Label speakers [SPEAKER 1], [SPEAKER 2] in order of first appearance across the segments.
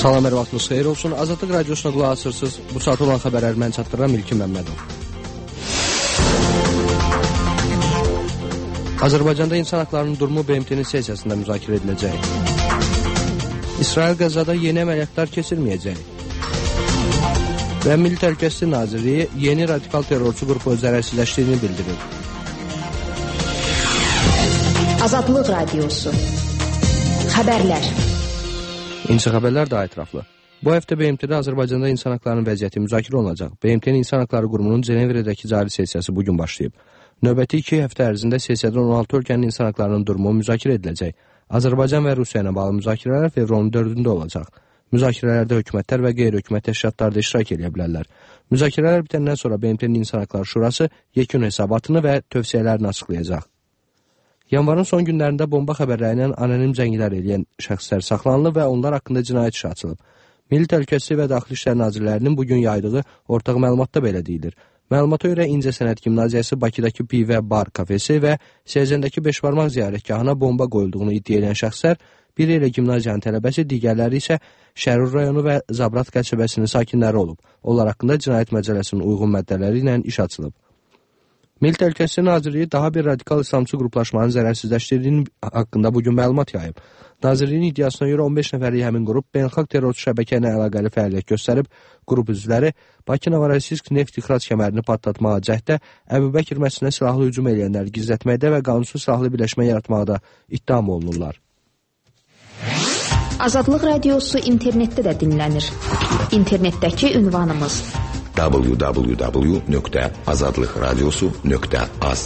[SPEAKER 1] Salam, hər vaxtınız xeyir olsun. Azadlıq radiosuna qulaq asırsınız. Bu saat olan xəbərləri mən çatdıran İlkin Məmmədov. Azərbaycanda insan haqlarının durumu BMT-nin sessiyasında müzakirə ediləcək. İsrail Qəzzada yeni əməliyyatlar keçirməyəcək. Və Milli Təhlükəsizlik Nazirliyi yeni radikal terrorçu qrupu zərərsizləşdiyini bildirir.
[SPEAKER 2] Azadlıq radiosu. Xəbərlər.
[SPEAKER 1] İnci xəbərlər daha ətraflı. Bu həftə BMT-də Azərbaycanda insan haqlarının vəziyyəti müzakirə olunacaq. BMT-nin İnsan Haqları Qurumunun Cenevrədəki cari sessiyası bugün başlayıb. Növbəti 2 həftə ərzində sessiyada 16 ölkənin insan haqlarının durumu müzakirə ediləcək. Azərbaycan və Rusiya ilə bağlı müzakirələr fevralın 4-də olacaq. Müzakirələrdə hökumətlər və qeyri-hökumət təşkilatları da iştirak edə bilərlər. Müzakirələr bitəndən sonra BMT-nin İnsan Haqları Şurası yekun hesabatını və tövsiyələrini açıqlayacaq. Yanvarın son günlərində bomba xəbərləri ilə anonim cənglər edən şəxslər saxlanılıb və onlar haqqında cinayət işi açılıb. Milli Təhlükəsizlik və Daxili İşlər Nazirlərinin bugün yaydığı ortaq məlumatda belə deyilir. Məlumata görə İncəsənət Gimnaziyası, Bakıdakı Pi və Bar kafesi və Sezəndəki Beşbarmaq ziyarətgahına bomba qoyulduğunu iddia edən şəxslər, biri ilə gimnaziyanın tələbəsi, digərləri isə Şərur rayonu və Zabrat qəsəbəsinin sakinləri olub. Onlar haqqında cinayət məcəlləsinin uyğun maddələri ilə iş açılıb. Milli Təhlükəsizlik Nazirliyi daha bir radikal İslamçı qruplaşmanın zərərsizləşdirdiyinin haqqında bugün məlumat yayıb. Nazirliyin iddiasına görə 15 nəfərlik həmin qrup beynəlxalq terrorçu şəbəkə ilə əlaqəli fəaliyyət göstərib. Qrup üzvləri Bakı Novorosiysk neft ixrac kəmərini partlatmağa cəhddə, Əbubəkir məscidinə silahlı hücum edənləri gizlətməkdə və qanunsuz silahlı birləşmə yaratmaqda ittiham olunurlar.
[SPEAKER 2] Azadlıq radiosu internetdə də dinlənir. İnternetdəki ünvanımız www.azadlıqradiosu.az.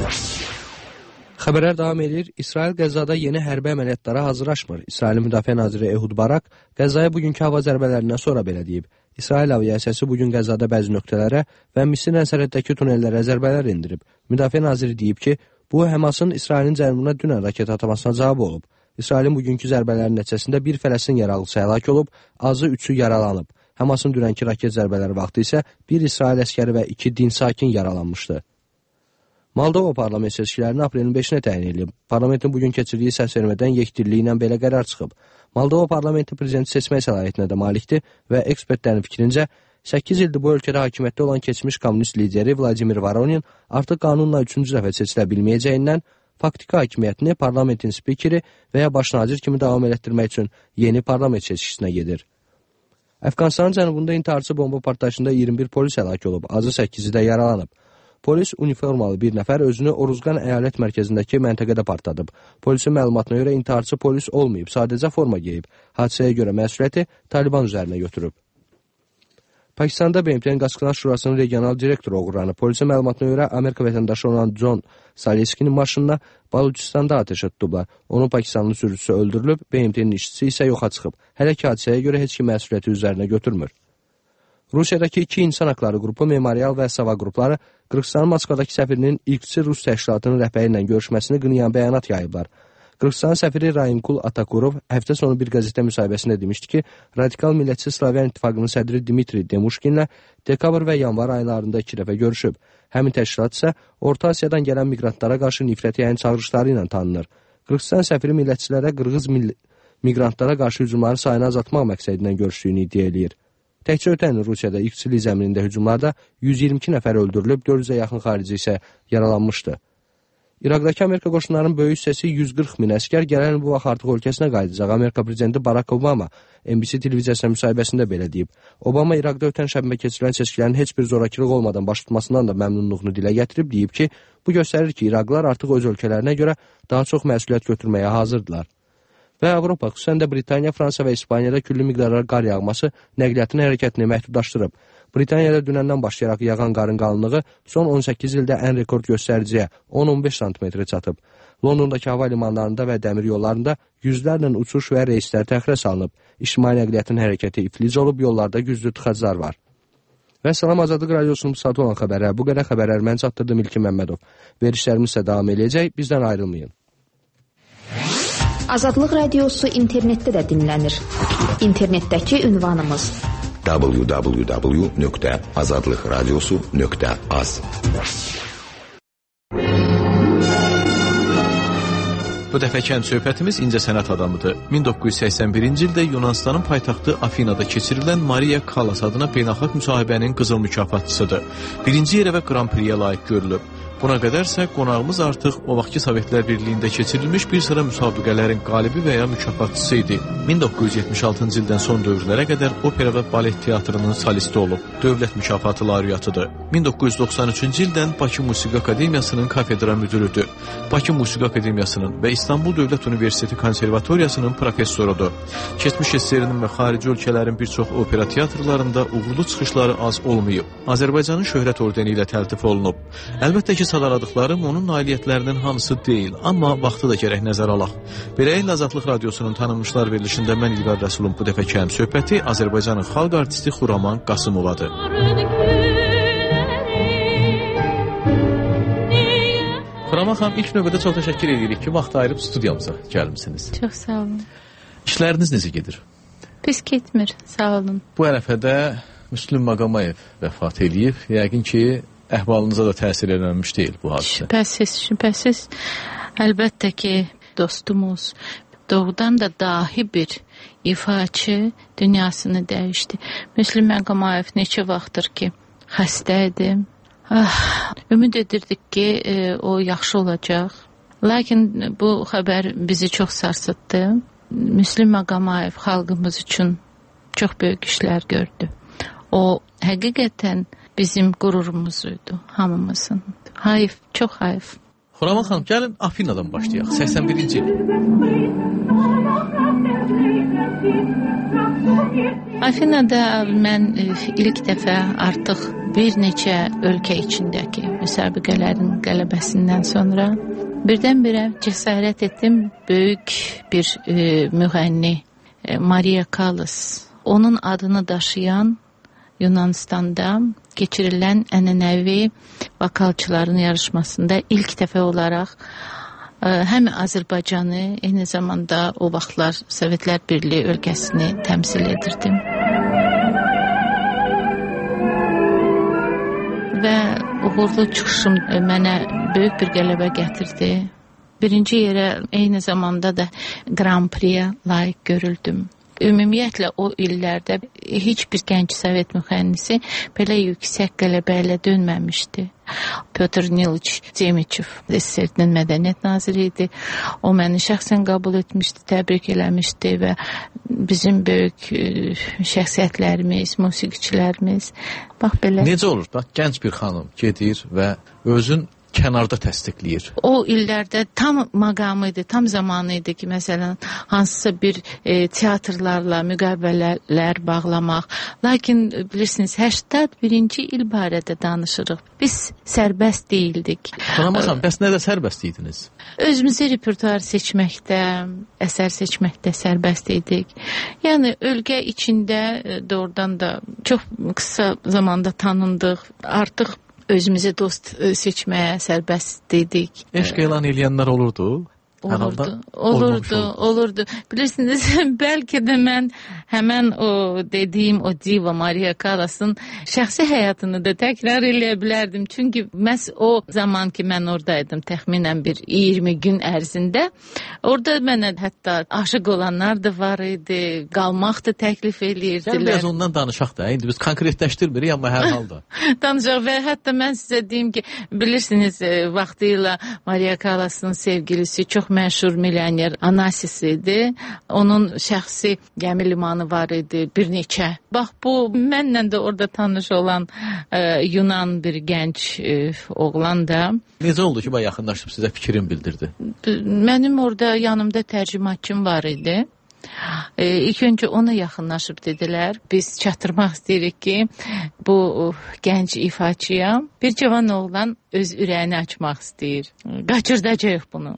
[SPEAKER 1] Xəbərlər davam edir. İsrail Qəzzada yeni hərbi əməliyyatlara hazırlaşmır. İsrailin Müdafiə naziri Ehud Barak Qəzzaya bugünkü hava zərbələrindən sonra belə deyib. İsrail aviasiyası bugün Qəzzada bəzi nöqtələrə və Misirlə sərhəddəki tunellərə zərbələr endirib. Müdafiə naziri deyib ki, bu Həmasın İsrailin cənubuna dünən raket atmasına cavab olub. İsrailin bugünkü zərbələrin nəticəsində bir Fələstin yaralısı həlak olub, azı 3-ü yaralanıb. Həmasın dünənki raket zərbələri vaxtı isə bir İsrail əskəri və 2 din sakin yaralanmışdı. Moldova parlament seçkilərini aprelin 5-nə təyin edilib. Parlamentin bugün keçirdiyi səsvermədən yekdilliyi ilə belə qərar çıxıb. Moldova parlamenti prezidenti seçmək səlahiyyətinə də malikdir və ekspertlərin fikrincə 8 ildir bu ölkədə hakimiyyətdə olan keçmiş kommunist lideri Vladimir Voronin artıq qanunla 3-cü dəfə seçilə bilməyəcəyindən faktiki hakimiyyətini parlamentin spikeri və ya baş nazir kimi davam elətdirmək üçün yeni parlament seçkisinə gedir. Əfqanistanın cənubunda intiharçı bomba partlayışında 21 polis həlak olub, azı 8-i də yaralanıb. Polis uniformalı bir nəfər özünü Oruzqan əyalət mərkəzindəki məntəqədə partladıb. Polisin məlumatına görə intiharçı polis olmayıb, sadəcə forma geyib. Hadisəyə görə məsuliyyəti Taliban üzərinə götürüb. Pakistanda BMT-nin Qasqınaş Şurasının regional direktoru oğurlanıb. Polisin məlumatına görə Amerika vətəndaşı olan John Saleskinin maşınına Balucistanda atəşə tutublar. Onun Pakistanlı sürücüsü öldürülüb, BMT-nin işçisi isə yoxa çıxıb. Hələ ki hadisəyə görə heç kim məsuliyyəti üzərinə götürmür. Rusiyadakı 2 insan haqları qrupu Memorial və Sava qrupları Qırğızstanın Moskvadakı səfirinin ilkçi Rus təşkilatının rəhbəri ilə görüşməsini qınayan bəyanat yayıblar. Qırğızstanın səfiri Raimkul Atakurov həftə sonu bir qəzetə müsahibəsində demişdi ki, Radikal Millətçi Slavyan İttifaqının sədri Dmitri Demushkinlə dekabr və yanvar aylarında 2 dəfə görüşüb. Həmin təşkilat isə Orta Asiyadan gələn miqrantlara qarşı nifrət yayın çağırışları ilə tanınır. Qırğızstan səfiri millətçilərə qırğız miqrantlara qarşı hücumların sayını azaltmaq məqsədindən görüşdüyünü iddia edir. Təkcə ötən Rusiyada ilkçilik zəminində hücumlarda 122 nəfər öldürülüb, 400-ə yaxın xarici isə yaralanmışdı. İraqdakı Amerika qoşunlarının böyük hissəsi 140 min əskər gələn il bu vaxt artıq ölkəsinə qayıdacaq. Amerika prezidenti Barack Obama NBC televiziyasına müsahibəsində belə deyib. Obama İraqda ötən şəbimə keçirilən seçkilərin heç bir zorakılıq olmadan baş tutmasından da məmnunluğunu dilə gətirib, deyib ki, bu göstərir ki, İraqlılar artıq öz ölkələrinə görə daha çox məsuliyyət götürməyə hazırdılar. Və Avropa, xüsusən də Britaniya, Fransa və İspaniyada küllü miqdarlar qar yağması nəqliyyatın hərəkətini məhdudlaşdırıb. Britaniyada dünəndən başlayaraq yağan qarın qalınlığı son 18 ildə ən rekord göstəriciyə 10-15 cm çatıb. Londondakı hava limanlarında və dəmir yollarında yüzlərlə uçuş və reyslər təxirə salınıb. İctimai nəqliyyatın hərəkəti iflic olub, yollarda güclü tıxaclar var. Və Salam Azadlıq radiosunun bu saat olan xəbərlər. Bu qədər xəbərlər mən çatdırdım İlkin Məmmədov. Verişlərimiz isə davam eləyəcək, bizdən ayrılmayın.
[SPEAKER 2] Azadlıq radiosu internetdə də dinlənir. İnternetdəki ünvanımız
[SPEAKER 3] www.azadlıqradiosu.az. Bu dəfəki söhbətimiz incəsənət adamıdır. 1981-ci ildə Yunanistanın paytaxtı Afinada keçirilən Maria Callas adına beynəlxalq müsahibənin qızıl mükafatçısıdır. Birinci yerə və Grand Prix-yə layiq görülüb. Buna qədərsə qonağımız artıq o vaxtki Sovetlər Birliyində keçirilmiş bir sıra müsabiqələrin qalibi və ya mükafatçısı idi. 1976-cı ildən son dövrlərə qədər opera və balet teatrının solisti olub. Dövlət mükafatı laureatıdır. 1993-cü ildən Bakı Musiqi Akademiyasının kafedra müdürüdür. Bakı Musiqi Akademiyasının və İstanbul Dövlət Universiteti Konservatoriyasının professorudur. Keçmiş SSR-nin və xarici ölkələrin bir çox opera teatrlarında uğurlu çıxışları az olmayıb. Azərbaycanın şöhrət ordeni ilə təltif olunub. Əlbəttə ki, sadaladıqlarım onun nailiyyətlərinin hamısı deyil, amma vaxtı da gərək nəzər alaq. Beləliklə Azadlıq Radiosunun tanınmışlar verilişində mən İlqar Rəsulun bu dəfəki söhbəti Azərbaycanın xalq artisti Xuraman Qasımovadır. Xuraman xanım, ilk növbədə çox təşəkkür edirik ki, vaxt ayırıb studiyamıza gəlmisiniz.
[SPEAKER 4] Çox sağ olun.
[SPEAKER 3] İşləriniz necə gedir?
[SPEAKER 4] Pis getmir, sağ olun.
[SPEAKER 3] Bu ərəfədə Müslüm Maqomayev vəfat eləyib. Yəqin ki, əhvalınıza da təsir edilmiş deyil bu hadisə.
[SPEAKER 4] Şübhəsiz. Əlbəttə ki, dostumuz doğrudan da dahi bir ifaçı dünyasını dəyişdi. Müslüm Maqomayev neçə vaxtdır ki, xəstə idi. Ümid edirdik ki, o yaxşı olacaq. Lakin bu xəbər bizi çox sarsıtdı. Müslüm Maqomayev xalqımız üçün çox böyük işlər gördü. O həqiqətən bizim qürurumuzuydu, hamımızın. Hayf, çox hayf.
[SPEAKER 3] Xuraman xanım, gəlin Afina'dan başlayaq. 81-ci il.
[SPEAKER 4] Afina'da mən ilk dəfə artıq bir neçə ölkə içindəki müsabiqələrin qələbəsindən sonra birdən-birə cəsarət etdim böyük bir müğənni Maria Callas. Onun adını daşıyan Yunanistan'da geçirilen ənənəvi vokalçıların yarışmasında ilk dəfə olaraq həm Azərbaycanı, eyni zamanda o vaxtlar Sovetlər Birliyi ölkəsini təmsil edirdim. Və uğurlu çıxışım mənə böyük bir qələbə gətirdi. Birinci yerə eyni zamanda da Grand Prix-yə layiq görüldüm. Ümumiyyətlə o illərdə heç bir gənc Sovet müğənnisi belə yüksək qələbə ilə dönməmişdi. Pyotr Niliç Demiçev SSR-nin mədəniyyət naziri idi. O məni şəxsən qəbul etmişdi, təbrik eləmişdi və bizim böyük şəxsiyyətlərimiz, musiqiçilərimiz bax belə.
[SPEAKER 3] Necə olur da gənc bir xanım gedir və özün kənarda təsdiqləyir.
[SPEAKER 4] O illərdə tam məqamı idi, tam zamanı idi ki, məsələn, hansısa bir teatrlarla müqavilələr bağlamaq. Lakin bilirsiniz, 81-ci il barədə danışırıq. Biz sərbəst deyildik.
[SPEAKER 3] Xanım, bəs nədə sərbəst idiniz?
[SPEAKER 4] Özümüzü repertuar seçməkdə, əsər seçməkdə sərbəst idik. Yəni, ölkə içində doğrudan da çox qısa zamanda tanındıq. Artıq özümüzə dost seçməyə sərbəst idik.
[SPEAKER 3] Eşq elan eləyənlər olurdu?
[SPEAKER 4] Olurdu. Bilirsiniz, bəlkə də mən həmən o dediyim o diva Maria Callas'ın şəxsi həyatını da təkrar eləyə bilərdim. Çünki məhz o zaman ki mən oradaydım, təxminən bir 20 gün ərzində, orada mənə hətta aşıq olanlar da var idi, qalmaq da təklif eləyirdilər.
[SPEAKER 3] Biraz ondan danışaq da, indi biz konkretləşdirmirik, amma hər halda.
[SPEAKER 4] Danışaq və hətta mən sizə deyim ki, bilirsiniz, vaxtıyla Maria Callas'ın sevgilisi çox məşhur milyoner Anasis idi. Onun şəxsi gəmi limanı var idi, bir neçə. Bax, bu mənlə də orada tanış olan Yunan bir gənc oğlan da.
[SPEAKER 3] Necə oldu ki, yaxınlaşıb sizə fikrin bildirdi?
[SPEAKER 4] Mənim orada yanımda tərcümaçım var idi. İlk öncə ona yaxınlaşıb dedilər, biz çatdırmaq istəyirik ki, bu gənc ifaçıya bir cavan oğlan öz ürəyini açmaq istəyir. Qaçırdacaq bunu.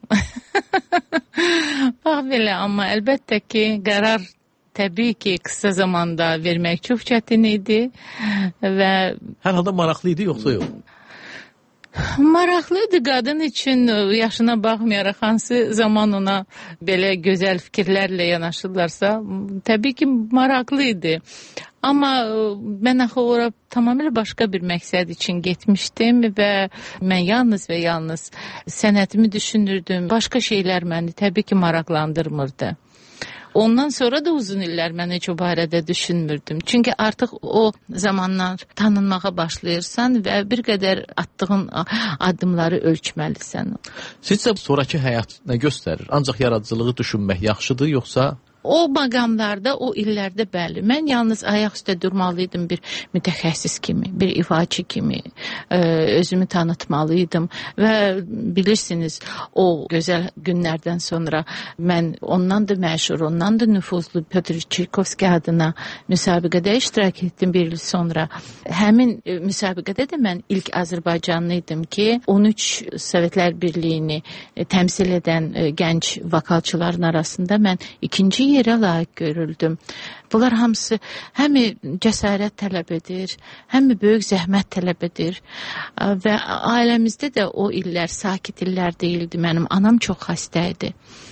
[SPEAKER 4] Bax belə, amma əlbəttə ki, qərar təbii ki, qısa zamanda vermək çox çətin idi və...
[SPEAKER 3] Hər halda maraqlı idi, yoxsa yox?
[SPEAKER 4] Maraqlıdır qadın üçün, yaşına baxmayaraq hansı zaman ona belə gözəl fikirlərlə yanaşırlarsa, təbii ki maraqlı idi. Amma mən axı ora tamamilə başqa bir məqsəd üçün getmişdim və mən yalnız və yalnız sənətimi düşünürdüm. Başqa şeylər məni təbii ki, maraqlandırmırdı. Ondan sonra da uzun illər mən heç o barədə düşünmürdüm. Çünki artıq o zamanlar tanınmağa başlayırsan və bir qədər attığın addımları ölçməlisən.
[SPEAKER 3] Sizcə sonrakı həyat nə göstərir? Ancaq yaradıcılığı düşünmək yaxşıdır, yoxsa?
[SPEAKER 4] O məqamlarda, o illərdə bəli. Mən yalnız ayaq üstə durmalıydım bir mütəxəssis kimi, bir ifaçı kimi özümü tanıtmalıydım və bilirsiniz, o gözəl günlərdən sonra mən ondan da məşhur, ondan da nüfuzlu Pyotr Çaykovski adına müsabiqədə iştirak etdim bir il sonra. Həmin müsabiqədə də mən ilk Azərbaycanlı idim ki, 13 Sovetlər Birliyini təmsil edən gənc vokalçıların arasında mən ikinci yerə layiq görüldüm. Bunlar hamısı həm cəsarət tələb edir, həm böyük zəhmət tələb edir və ailəmizdə də o illər sakit illər deyildi. Mənim anam çox xəstə idi.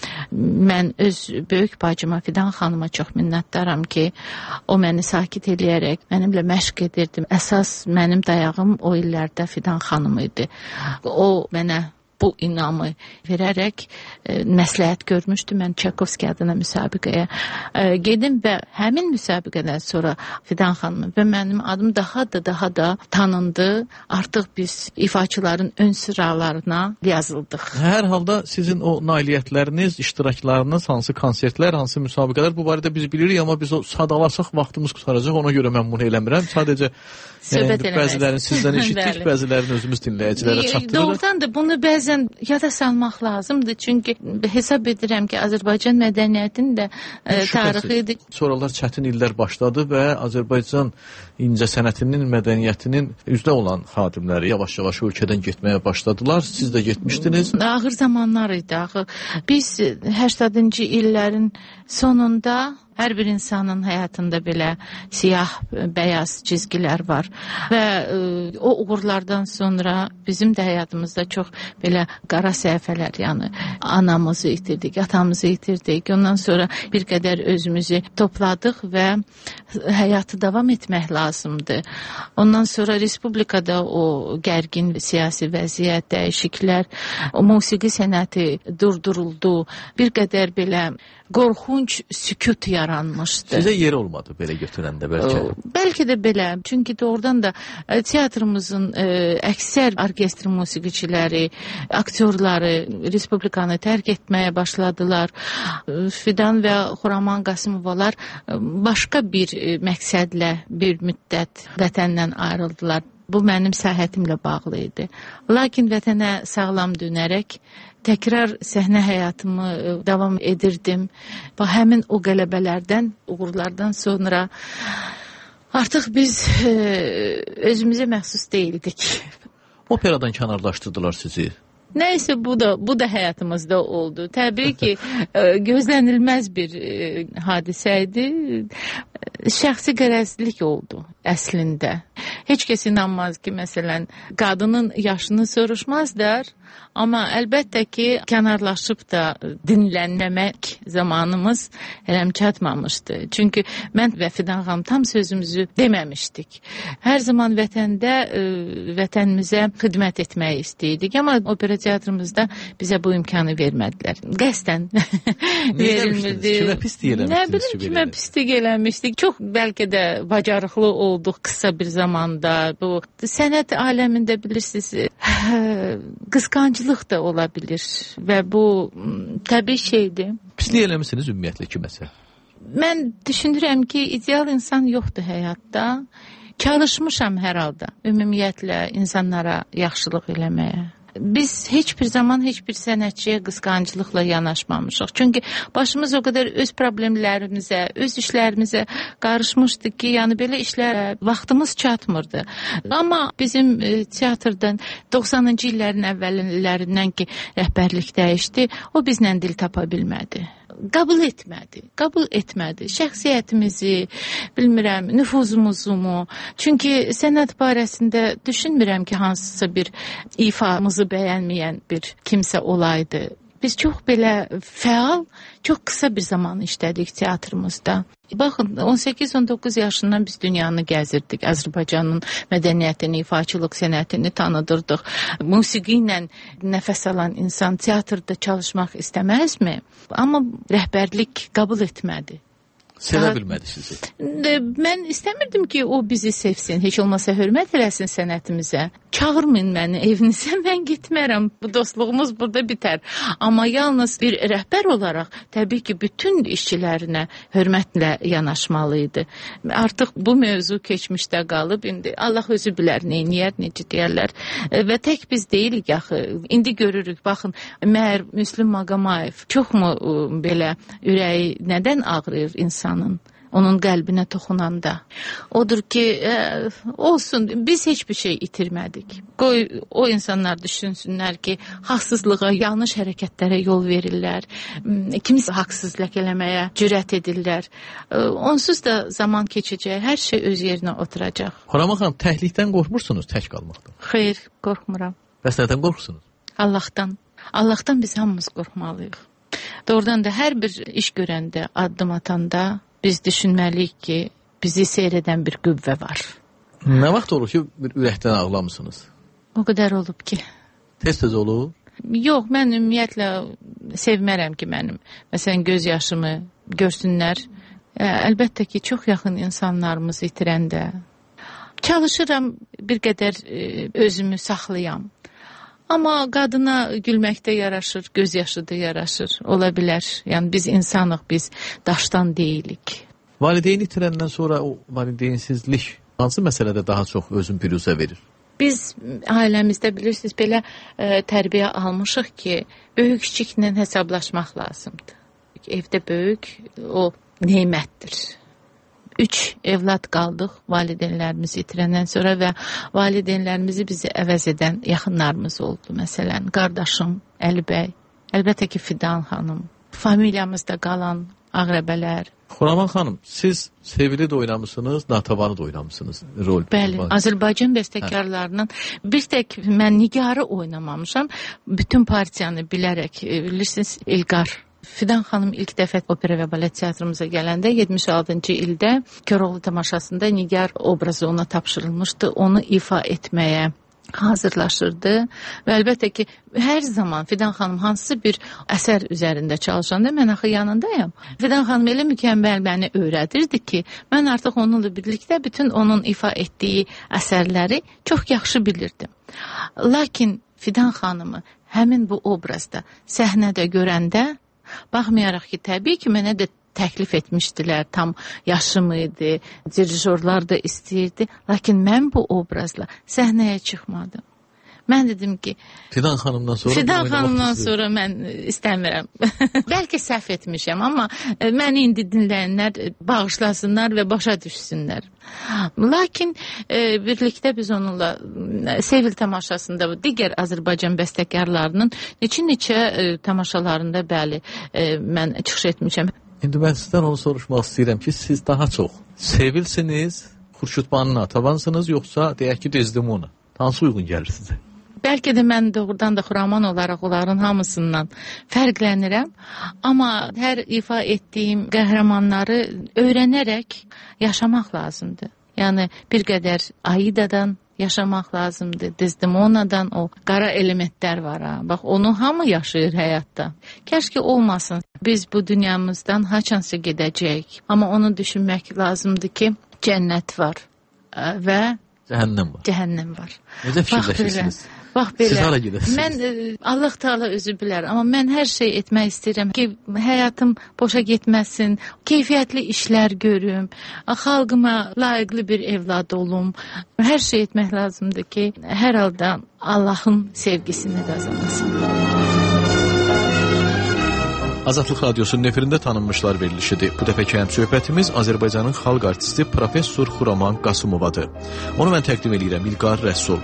[SPEAKER 4] Mən öz böyük bacıma, Fidan xanıma çox minnətdaram ki, o məni sakit eləyərək mənimlə məşq edirdim. Əsas mənim dayağım o illərdə Fidan xanım idi. O mənə bu inamı verərək məsləhət görmüşdü. Mən Çaykovski adına müsabiqəyə gedim və həmin müsabiqədən sonra Fidan xanım və mənim adım daha da tanındı. Artıq biz ifaçıların ön sıralarına yazıldıq.
[SPEAKER 3] Hər halda sizin o nailiyyətləriniz, iştiraklarınız, hansı konsertlər, hansı müsabiqələr, bu barədə biz bilirik, amma biz o sadalasaq vaxtımız qutaracaq, ona görə mən bunu eləmirəm. Sadəcə bəzilərini sizdən eşitdik, bəzilərini özümüz dinləyicilərə çatdırırıq.
[SPEAKER 4] Doğrudan da bunu bəzən yada salmaq lazımdır. Çünki hesab edirəm ki, Azərbaycan mədəniyyətinin də tarixidir.
[SPEAKER 3] Sonralar çətin illər başladı və Azərbaycan incəsənətinin, mədəniyyətinin üzdə olan xadimləri yavaş-yavaş ölkədən getməyə başladılar. Siz də getmişdiniz.
[SPEAKER 4] Ağır zamanlar idi axı. Biz 80-cı illərin sonunda hər bir insanın həyatında belə siyah, bəyaz cizgilər var və o uğurlardan sonra bizim də həyatımızda çox belə qara səhifələr, yəni anamızı itirdik, atamızı itirdik. Ondan sonra bir qədər özümüzü topladıq və həyatı davam etmək lazımdır. Ondan sonra respublikada o gərgin siyasi vəziyyət, dəyişiklər, o musiqi sənəti durduruldu. Bir qədər belə qorxunc sükut yaranmışdı.
[SPEAKER 3] Sizə yer olmadı belə götürəndə bəlkə?
[SPEAKER 4] Bəlkə də belə. Çünki doğrudan da teatrımızın əksər orkestr musiqiçiləri, aktyorları respublikanı tərk etməyə başladılar. Fidan və Xuraman Qasımovalar başqa bir məqsədlə bir müddət vətəndən ayrıldılar. Bu mənim səhhətimlə bağlı idi. Lakin vətənə sağlam dönərək təkrar səhnə həyatımı davam edirdim. Və həmin o qələbələrdən, uğurlardan sonra artıq biz özümüzə məxsus deyildik.
[SPEAKER 3] Operadan kənarlaşdırdılar sizi.
[SPEAKER 4] Nəysə bu da həyatımızda oldu. Təbii ki, gözlənilməz bir hadisə idi. Şəxsi qərəzlik oldu əslində. Heç kəs inanmaz ki, məsələn, qadının yaşını soruşmazlar, amma əlbəttə ki, kənarlaşıb da dinlənməmək zamanımız hələm çatmamışdı. Çünki mən və Fidan xanım tam sözümüzü deməmişdik. Hər zaman vətənimizə xidmət etməyi istəyirdik, amma opera teatrımızda bizə bu imkanı vermədilər. Qəsdən verilmirdi.
[SPEAKER 3] Kimə pislik eləmişdiniz?
[SPEAKER 4] Nə bilim, kimə pislik eləmişdik. Çox bəlkə də bacarıqlı olduq qısa bir zamanda. Bu sənət aləmində bilirsiniz, qısqanclıq da ola bilir və bu təbii şeydir.
[SPEAKER 3] Pislik eləmişsiniz ümumiyyətlə kiməsə?
[SPEAKER 4] Mən düşünürəm ki, ideal insan yoxdur həyatda. Çalışmışam hər halda ümumiyyətlə insanlara yaxşılıq eləməyə. Biz heç bir zaman heç bir sənətçiyə qısqanclıqla yanaşmamışıq. Çünki başımız o qədər öz problemlərimizə, öz işlərimizə qarışmışdı ki, yəni belə işlərə vaxtımız çatmırdı. Amma bizim teatrdan 90-cı illərin əvvəllərindən ki, rəhbərlik dəyişdi, o bizlə dil tapa bilmədi. Qəbul etmədi. Şəxsiyyətimizi, bilmirəm, nüfuzumuzu mu? Çünki sənət barəsində düşünmürəm ki, hansısa bir ifamızı bəyənməyən bir kimsə olaydı. Biz çox belə fəal, çox qısa bir zaman işlədik teatrımızda. Baxın, 18-19 yaşından biz dünyanı gəzirdik. Azərbaycanın mədəniyyətini, ifaçılıq sənətini tanıdırdıq. Musiqi ilə nəfəs alan insan teatrda çalışmaq istəməzmi? Amma rəhbərlik qəbul etmədi.
[SPEAKER 3] Sevə bilmədi sizi.
[SPEAKER 4] Mən istəmirdim ki, o bizi sevsin, heç olmasa hörmət eləsin sənətimizə. Çağırmayın məni evinizə, mən getmərəm. Bu dostluğumuz burada bitər. Amma yalnız bir rəhbər olaraq təbii ki, bütün işçilərinə hörmətlə yanaşmalıydı. Artıq bu mövzu keçmişdə qalıb, indi Allah özü bilər, neyniyər, necə deyərlər. Və tək biz deyilik axı. İndi görürük, baxın, Məhər Müslüm Maqamayev çoxmu belə ürəyi nədən ağrıyır insan? Onun qəlbinə toxunanda. Odur ki, olsun, biz heç bir şey itirmədik. Qoy o insanlar düşünsünlər ki, haqsızlığa, yanlış hərəkətlərə yol verirlər. Kimisi haqsızlıq eləməyə cürət edirlər. Onsuz da zaman keçəcək, hər şey öz yerinə oturacaq.
[SPEAKER 3] Xuraman xanım, təklikdən qorxmursunuz tək qalmaqdan?
[SPEAKER 4] Xeyr, qorxmuram.
[SPEAKER 3] Bəs nədən qorxursunuz?
[SPEAKER 4] Allahdan. Allahdan biz hamımız qorxmalıyıq. Doğrudan da hər bir iş görəndə, addım atanda biz düşünməliyik ki, bizi seyr edən bir qüvvə var.
[SPEAKER 3] Nə vaxt olur ki, bir ürəkdən ağlamısınız?
[SPEAKER 4] O qədər olub ki.
[SPEAKER 3] Tez-tez olur?
[SPEAKER 4] Yox, mən ümumiyyətlə sevmərəm ki, mənim məsələn göz yaşımı görsünlər. Əlbəttə ki, çox yaxın insanlarımızı itirəndə çalışıram bir qədər özümü saxlayam. Amma qadına gülməkdə yaraşır, göz yaşı da yaraşır, ola bilər. Yəni biz insanıq, biz daşdan deyilik.
[SPEAKER 3] Valideyni itirəndən sonra o valideynsizlik hansı məsələdə daha çox özün pürüzə verir?
[SPEAKER 4] Biz ailəmizdə bilirsiniz belə tərbiyə almışıq ki, böyük-kiçiklə hesablaşmaq lazımdır. Evdə böyük o nemətdir. 3 evlad qaldıq valideynlərimizi itirəndən sonra və valideynlərimizi bizi əvəz edən yaxınlarımız oldu. Məsələn, qardaşım Əli bəy, əlbəttə ki, Fidan xanım, familiyamızda qalan Ağrəbələr.
[SPEAKER 3] Xuraman xanım, siz Sevili də oynamısınız, Natavanı da oynamısınız rol.
[SPEAKER 4] Bəli, Azərbaycan bəstəkarlarının bir tək mən Nigarı oynamamışam. Bütün partiyanı bilərək, bilirsiniz, İlqar. Fidan xanım ilk dəfə opera və balet teatrımıza gələndə 76-cı ildə Köroğlu tamaşasında Nigar obrazı ona tapşırılmışdı. Onu ifa etməyə hazırlaşırdı və əlbəttə ki, hər zaman Fidan xanım hansısa bir əsər üzərində çalışanda mən axı yanındayam. Fidan xanım elə mükəmməl məni öyrədirdi ki, mən artıq onunla birlikdə bütün onun ifa etdiyi əsərləri çox yaxşı bilirdim. Lakin Fidan xanımı həmin bu obrazda səhnədə görəndə, baxmayaraq ki, təbii ki, mənə də təklif etmişdilər, tam yaşım idi, dirijorlar da istəyirdi, lakin mən bu obrazla səhnəyə çıxmadım. Mən dedim ki,
[SPEAKER 3] Fidan xanımdan sonra
[SPEAKER 4] mən istəmirəm. Bəlkə səhv etmişəm, amma məni indi dinləyənlər bağışlasınlar və başa düşsünlər. Lakin birlikdə biz onunla Sevil tamaşasında digər Azərbaycan bəstəkarlarının neçə tamaşalarında bəli mən çıxış etmişəm.
[SPEAKER 3] İndi mən sizdən onu soruşmaq istəyirəm ki, siz daha çox Sevilsiniz, Xurşudbanı Natavansınız, yoxsa deyək ki, Dezdemona? Hansı uyğun gəlir sizə?
[SPEAKER 4] Bəlkə də mən doğrudan da Xuraman olaraq onların hamısından fərqlənirəm. Amma hər ifa etdiyim qəhrəmanları öyrənərək yaşamaq lazımdır. Yəni bir qədər Aidadan yaşamaq lazımdır. Desdemonadan o qara elementlər var ha. Bax onu hamı yaşayır həyatda. Kəşke olmasın. Biz bu dünyamızdan haçansa gedəcəyik. Amma onu düşünmək lazımdır ki, cənnət var və cəhənnəm var.
[SPEAKER 3] Necə fikirləşirsiniz?
[SPEAKER 4] Bax belə,
[SPEAKER 3] siz hara gedəsiniz?
[SPEAKER 4] Mən Allah Teala özü bilər, amma mən hər şey etmək istəyirəm ki, həyatım boşa getməsin, keyfiyyətli işlər görüm, xalqıma layiqli bir evlad olum. Hər şey etmək lazımdır ki, hər halda Allahın sevgisini qazanasın.
[SPEAKER 3] Azadlıq Radiosunun efirində tanınmışlar verilişidir. Bu dəfəki həmsöhbətimiz Azərbaycanın xalq artisti Professor Xuraman Qasımovadır. Onu mən təqdim edirəm İlqar Rəsul.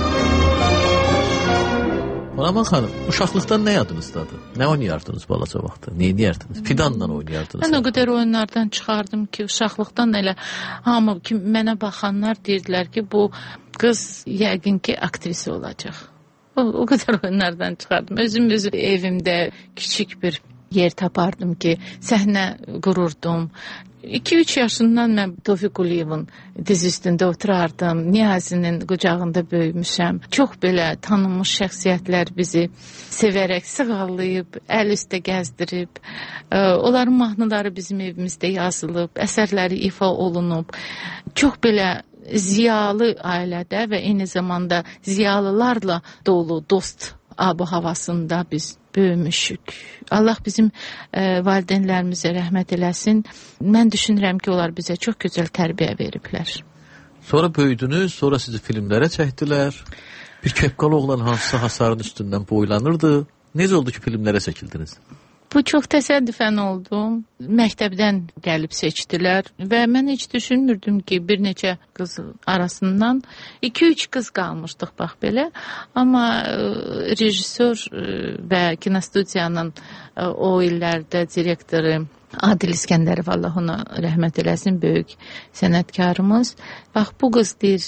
[SPEAKER 3] Xuraman xanım, uşaqlıqdan nə yadınızdadır? Nə oynayardınız balaca vaxtda? Nə edərdiniz? Fidanla oynayardınız?
[SPEAKER 4] Mən o qədər oyunlardan çıxardım ki, uşaqlıqdan elə hamı ki, mənə baxanlar deyirdilər ki, bu qız yəqin ki, aktrisi olacaq. O qədər oyunlardan çıxardım. Özüm evimdə kiçik bir yer tapardım ki, səhnə qururdum. 2-3 yaşından mən Tofiq Quliyevin diz üstündə oturardım. Niyazinin qucağında böyümüşəm. Çox belə tanınmış şəxsiyyətlər bizi sevərək sığallayıb, əl üstə gəzdirib. Onların mahnıları bizim evimizdə yazılıb, əsərləri ifa olunub. Çox belə ziyalı ailədə və eyni zamanda ziyalılarla dolu dost ab-havasında biz böyümüşük. Allah bizim valideynlərimizə rəhmət eləsin. Mən düşünürəm ki, onlar bizə çox gözəl tərbiyə veriblər.
[SPEAKER 3] Sonra böyüdünüz, sonra sizi filmlərə çəkdilər. Bir kepqalı oğlan hansısa hasarın üstündən boylanırdı. Necə oldu ki, filmlərə çəkildiniz?
[SPEAKER 4] Bu çox təsadüfən oldu. Məktəbdən gəlib seçdilər və mən heç düşünmürdüm ki, bir neçə qız arasından 2-3 qız qalmışdıq bax belə. Amma rejissor və kinostudiyanın o illərdə direktoru Adil İskəndərov, Allah ona rəhmət eləsin, böyük sənətkarımız. Bax bu qız deyir,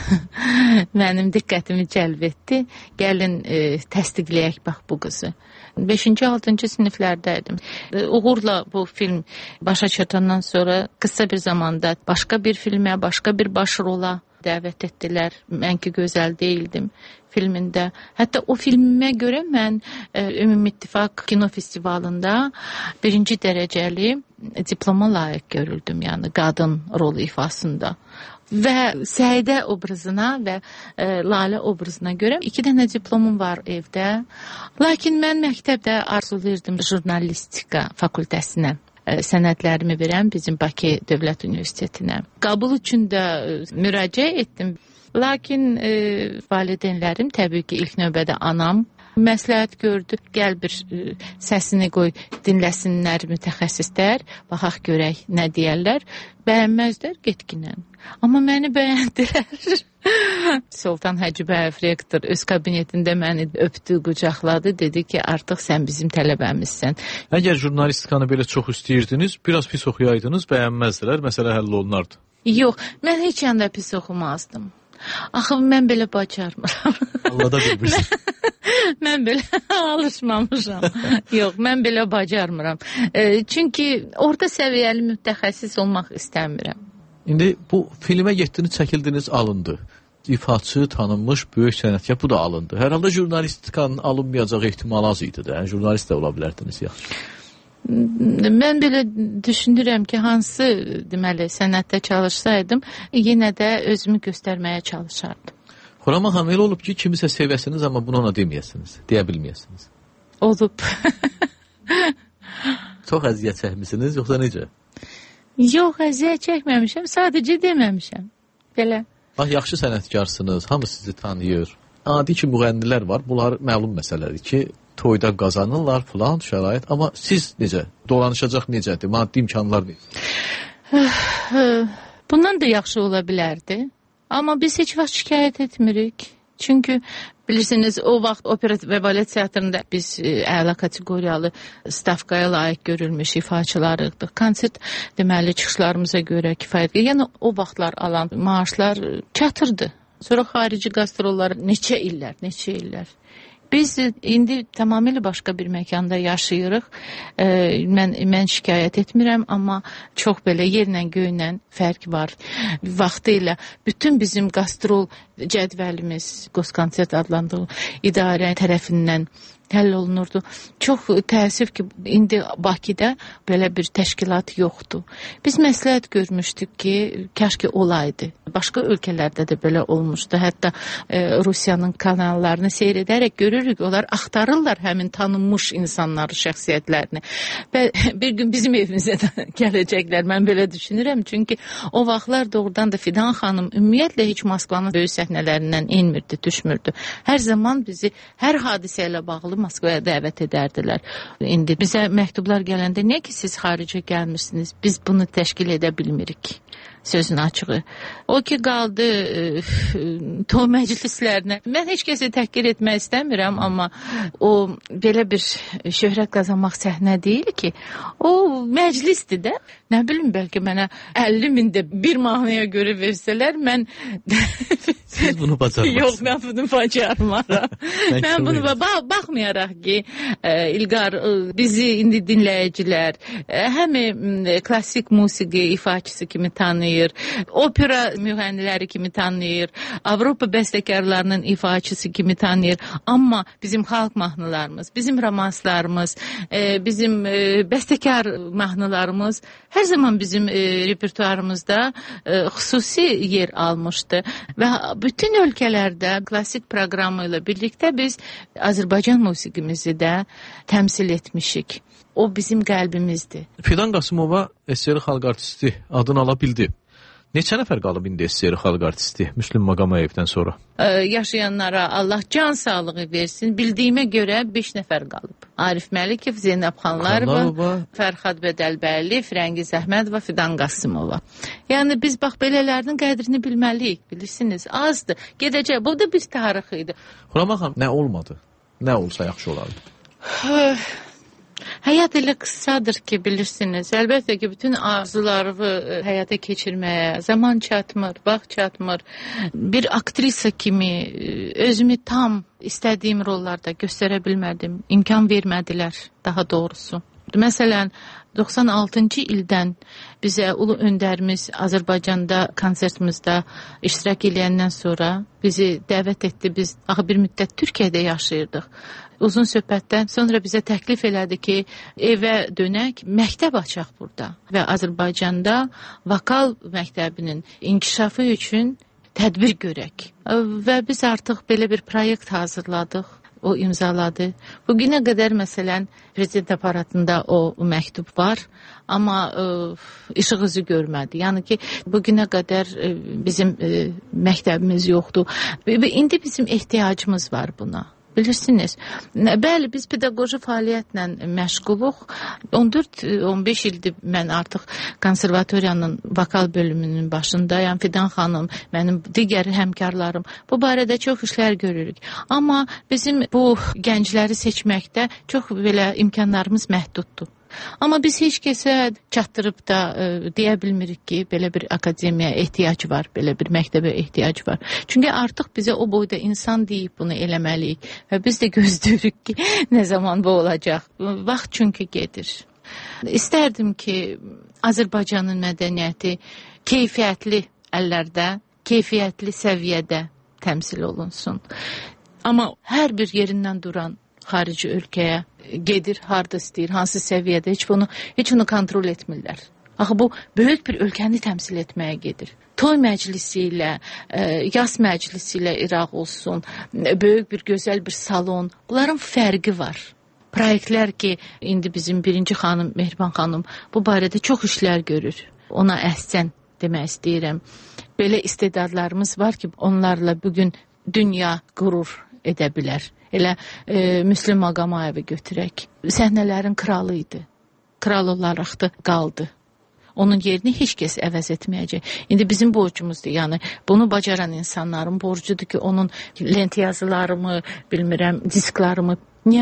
[SPEAKER 4] mənim diqqətimi cəlb etdi. Gəlin təsdiqləyək bax bu qızı. 5-ci, 6-cı siniflərdəydim. Uğurla bu film başa çatandan sonra qısa bir zamanda başqa bir filmə, başqa bir baş rola dəvət etdilər. Mən ki, gözəl deyildim filmində. Hətta o filmimə görə mən Ümumi İttifaq Kino Festivalında 1-ci dərəcəli diploma layiq görüldüm, yəni qadın rolu ifasında. Və Səidə obrazına və Lalə obrazına görə 2 dənə diplomum var evdə. Lakin mən məktəbdə arzulayırdım jurnalistika fakültəsinə sənədlərimi verəm bizim Bakı Dövlət Universitetinə. Qəbul üçün də müraciət etdim. Lakin valideynlərim, təbii ki, ilk növbədə anam məsləhət gördü. Gəl bir səsini qoy, dinləsinlər mütəxəssislər, baxaq görək nə deyərlər. Bəyənməzlər, getginən. Amma məni bəyəndilər. Sultan Hacıbəyev rektor öz kabinetində məni öpdü, qucaqladı, dedi ki, artıq sən bizim tələbəmizsən.
[SPEAKER 3] Əgər jurnalistikanı belə çox istəyirdiniz, biraz pis oxuyaydınız, bəyənməzdilər, məsələ həll olunardı.
[SPEAKER 4] Yox, mən heç yanda pis oxumazdım. Axı, mən belə bacarmıram.
[SPEAKER 3] Allah da bilmirsin.
[SPEAKER 4] Mən belə alışmamışam. Yox, mən belə bacarmıram. Çünki orada səviyyəli mütəxəssis olmaq istəmirəm.
[SPEAKER 3] İndi bu filmə getdiniz, çəkildiniz, alındı. İfaçı, tanınmış, böyük sənətkar, bu da alındı. Hər halda jurnalistikanın alınmayacaq ehtimal az idi də. Jurnalist də ola bilərdiniz, yaxşı.
[SPEAKER 4] Mən belə düşünürəm ki, hansı deməli sənətdə çalışsaydım, yenə də özümü göstərməyə çalışardım.
[SPEAKER 3] Xurama xanım, elə olub ki, kimisə sevəsiniz, amma bunu ona deməyəsiniz, deyə bilməyəsiniz.
[SPEAKER 4] Olub.
[SPEAKER 3] Çox əziyyət çəkmisiniz, yoxsa necə?
[SPEAKER 4] Yox, əziyyət çəkməmişəm, sadəcə deməmişəm. Belə.
[SPEAKER 3] Bax, yaxşı sənətkarsınız, hamı sizi tanıyır. Adi ki, müğənnilər var, bunlar məlum məsələdir ki, toyda qazanırlar filan şərait, amma siz necə? Dolanışacaq necədir? Maddi imkanlar necə?
[SPEAKER 4] Bundan da yaxşı ola bilərdi. Amma biz heç vaxt şikayət etmirik. Çünki bilirsiniz, o vaxt opera və balet teatrında biz əla kateqoriyalı stavkaya layiq görülmüş ifaçılarıqdıq. Konsert deməli çıxışlarımıza görə kifayət. Yəni o vaxtlar alan maaşlar çatırdı. Sonra xarici qastrollar neçə illər. Biz indi tamamilə başqa bir məkanda yaşayırıq. Mən şikayət etmirəm, amma çox belə yerlə göylə fərq var. Vaxtı ilə bütün bizim qastrol cədvəlimiz, Qoskonsert adlandığı idarə tərəfindən həll olunurdu. Çox təəssüf ki, indi Bakıda belə bir təşkilat yoxdur. Biz məsləhət görmüşdük ki, kaş ki olaydı. Başqa ölkələrdə də belə olmuşdu. Hətta Rusiyanın kanallarını seyr edərək görürük, onlar axtarırlar həmin tanınmış insanları, şəxsiyyətlərini. Və bir gün bizim evimizə də gələcəklər, mən belə düşünürəm. Çünki o vaxtlar doğrudan da Fidan xanım ümumiyyətlə heç Moskvanın böyük səhnələrindən enmirdi, düşmürdü. Hər zaman bizi hər hadisə ilə bağlı Moskvaya dəvət edərdilər. İndi bizə məktublar gələndə, niyə ki siz xaricə gəlmirsiniz? Biz bunu təşkil edə bilmirik. sözün açığı. O ki qaldı toy məclislərinə. Mən heç kəsi təhqir etmək istəmirəm, amma o belə bir şöhrət qazanmaq səhnə deyil ki, o məclisdir də. Nə bilim, bəlkə mənə 50.000 də bir mahnıya görə versələr, mən
[SPEAKER 3] siz bunu bacarmazsınız.
[SPEAKER 4] Yox, mən bunu bacarmaram. Mən bunu baxmayaraq ki, İlqar bizi indi dinləyicilər həm klassik musiqi ifaçısı kimi tanıyır, opera müğənniləri kimi tanıyır, Avropa bəstəkarlarının ifaçısı kimi tanıyır. Amma bizim xalq mahnılarımız, bizim romanslarımız, bizim bəstəkar mahnılarımız hər zaman bizim repertuarımızda xüsusi yer almışdı. Və bütün ölkələrdə klassik proqramı ilə birlikdə biz Azərbaycan musiqimizi də təmsil etmişik. O bizim qəlbimizdir.
[SPEAKER 3] Fidan Qasımova SSR xalq artisti adını ala bildi. Neçə nəfər qalıb indi SSR xalq artisti Müslüm Maqamayevdən sonra?
[SPEAKER 4] Yaşayanlara Allah can sağlığı versin. Bildiyimə görə 5 nəfər qalıb. Arif Məlikov, Zeynəb Xanlarova, Fərxad Bədəlbəyli, Firəngiz Əhmədova, Fidan Qasımova. Yəni biz bax belələrinin qədrini bilməliyik, bilirsiniz. Azdır. Gedəcək. Bu da bir tarix idi.
[SPEAKER 3] Xurama xanım, nə olmadı? Nə olsa yaxşı olardı?
[SPEAKER 4] Həyat elə qısadır ki, bilirsiniz. Əlbəttə ki, bütün arzularımı həyata keçirməyə zaman çatmır, vaxt çatmır. Bir aktrisa kimi özümü tam istədiyim rollarda göstərə bilmədim. İmkan vermədilər, daha doğrusu. Məsələn, 96-cı ildən bizə ulu öndərimiz Azərbaycanda konsertimizdə iştirak edəndən sonra bizi dəvət etdi. Biz axı bir müddət Türkiyədə yaşayırdıq. Uzun söhbətdən sonra bizə təklif elədi ki, evə dönək, məktəb açaq burada. Və Azərbaycanda vokal məktəbinin inkişafı üçün tədbir görək. Və biz artıq belə bir proyekt hazırladıq. O imzaladı. Bugünə qədər məsələn prezident aparatında o məktub var, amma işıq üzü görmədi. Yəni ki, bugünə qədər bizim məktəbimiz yoxdur. İndi bizim ehtiyacımız var buna. Bilirsiniz, bəli, biz pedaqoji fəaliyyətlə məşğuluq. 14-15 ildir mən artıq konservatoriyanın vokal bölümünün başındayam. Fidan xanım, mənim digər həmkarlarım. Bu barədə çox işlər görürük. Amma bizim bu gəncləri seçməkdə çox belə imkanlarımız məhduddur. Amma biz heç kəsə çatdırıb da deyə bilmirik ki, belə bir akademiyaya ehtiyac var, belə bir məktəbə ehtiyac var. Çünki artıq bizə o boyda insan deyib bunu eləməliyik və biz də gözləyirik ki, nə zaman bu olacaq. Vaxt çünki gedir. İstərdim ki, Azərbaycanın mədəniyyəti keyfiyyətli əllərdə, keyfiyyətli səviyyədə təmsil olunsun. Amma hər bir yerindən duran xarici ölkəyə gedir, harda istəyir, hansı səviyyədə, heç onu kontrol etmirlər. Axı bu, böyük bir ölkəni təmsil etməyə gedir. Toy məclisi ilə, yas məclisi ilə İraq olsun, böyük bir, gözəl bir salon, bunların fərqi var. Proyektlər ki, indi bizim birinci xanım, Mehriban xanım, bu barədə çox işlər görür. Ona əhsən demək istəyirəm. Belə istedadlarımız var ki, onlarla bugün dünya qürur edə bilər. Elə Müslüm Maqamayevi götürək. Səhnələrin kralı idi. Kral olaraq da qaldı. Onun yerini heç kəs əvəz etməyəcək. İndi bizim borcumuzdur. Yəni bunu bacaran insanların borcudur ki, onun lent yazılarımı, bilmirəm, disklarımı,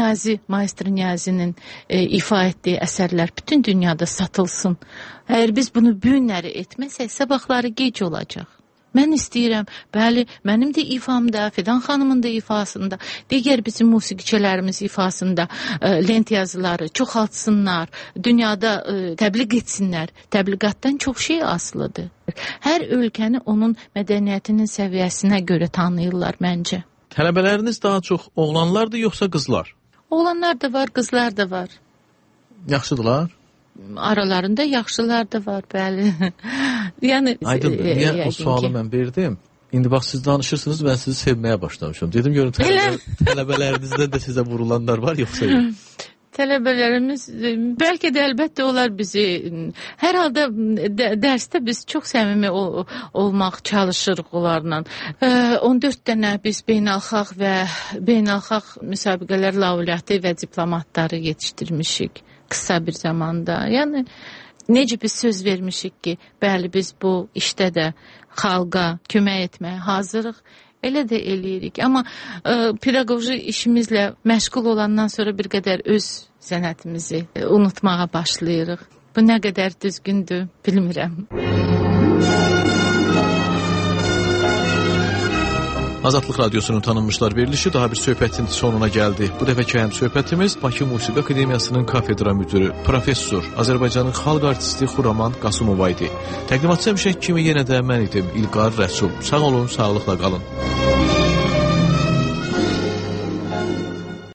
[SPEAKER 4] Maestro Niyazinin ifa etdiyi əsərlər bütün dünyada satılsın. Əgər biz bunu bu günləri etməsək, sabahları gec olacaq. Mən istəyirəm, bəli, mənim də ifamda, Fidan xanımın da ifasında, digər bizim musiqiçilərimiz ifasında lent yazıları çoxaltsınlar, dünyada təbliğ etsinlər. Təbliğatdan çox şey asılıdır. Hər ölkəni onun mədəniyyətinin səviyyəsinə görə tanıyırlar məncə.
[SPEAKER 3] Tələbələriniz daha çox oğlanlardır yoxsa qızlar?
[SPEAKER 4] Oğlanlar da var, qızlar da var.
[SPEAKER 3] Yaxşıdırlar?
[SPEAKER 4] Aralarında yaxşılar da var, bəli. Yəni,
[SPEAKER 3] aydın, niyə o sualı mən verdim? İndi bax, siz danışırsınız, mən sizi sevməyə başlamışım. Dedim, görüm, tələbələrinizdən də sizə vurulanlar var, yoxsa yox?
[SPEAKER 4] Tələbələrimiz, bəlkə də əlbəttə onlar bizi, hər halda dərsdə biz çox səmimi olmaq çalışırıq onlarla. 14 dənə biz beynəlxalq və beynəlxalq müsabiqələr laureatı və diplomatları yetişdirmişik qısa bir zamanda. Yəni, necə biz söz vermişik ki, bəli biz bu işdə də xalqa kömək etməyə hazırıq, elə də eləyirik. Amma pedaqoji işimizlə məşğul olandan sonra bir qədər öz sənətimizi unutmağa başlayırıq. Bu nə qədər düzgündür, bilmirəm.
[SPEAKER 3] Azadlıq Radiosunun tanınmışlar verilişi daha bir söhbətin sonuna gəldi. Bu dəfəki həm söhbətimiz Bakı Musiqi Akademiyasının kafedra müdürü, professor, Azərbaycanın xalq artisti Xuraman Qasımova idi. Təqdimatçı həmişə kimi yenə də mən idim, İlqar Rəsul. Sağ olun, sağlıqla qalın.